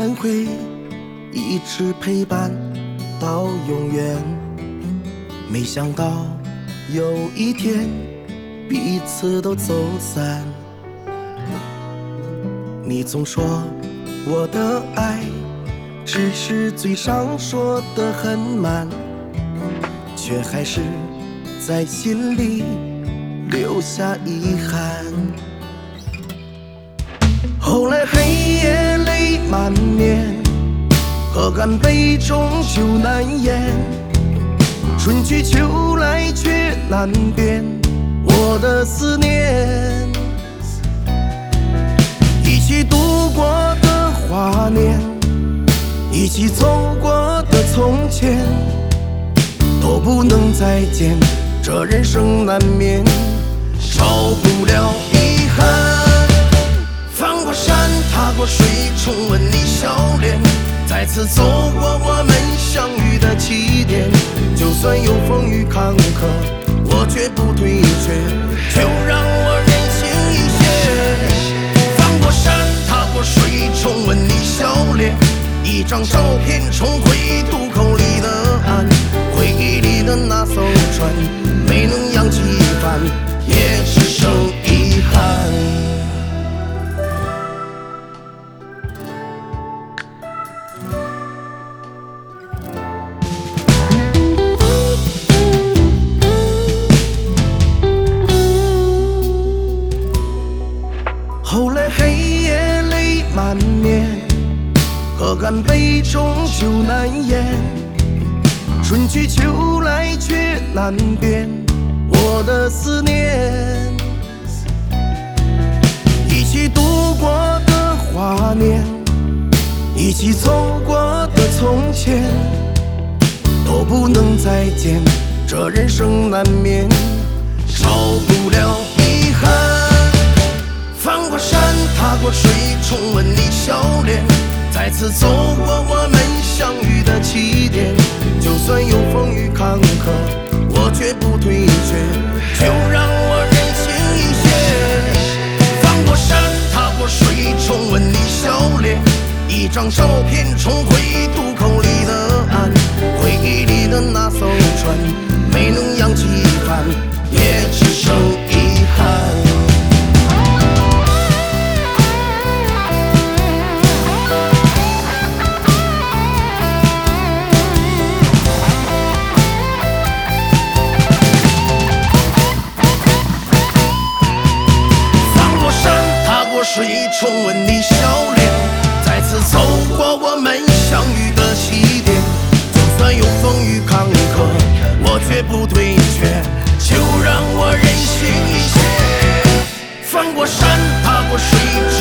然会一直陪伴到永远。没想到有一天彼此都走散。你总说我的爱只是嘴上说得很满，却还是在心里留下遗憾。后来黑夜泪满面，喝干杯终究难言，春去秋来却难辨我的思念。一起度过的华年，一起走过的从前，都不能再见，这人生难免少不了遗憾。翻过山，踏过水，重温你笑脸，再次走过我们相遇的起点。就算有风雨坎坷，我绝不退却，就让我任性一些。翻过山，踏过水，重温你笑脸，一张照片重回渡口里的岸，回忆里的那艘船没能扬起帆，也只剩遗憾。后来黑夜泪满面，喝干杯终究难言，春去秋来却难辨我的思念。一起度过的华年，一起走过的从前，都不能再见，这人生难免少不了遗憾。翻过山，踏过水，重温你笑脸，再次走过我们相遇的起点。就算有风雨坎坷，我绝不退却，就让我任性一些。翻过山，踏过水，重温你笑脸，一张照片重回渡口里的岸，回忆里的那艘船没能扬起帆，也只剩遗憾。水重温你笑脸，再次走过我们相遇的起点。就算有风雨坎坷，我绝不退却，就让我任性一些。翻过山，踏过水。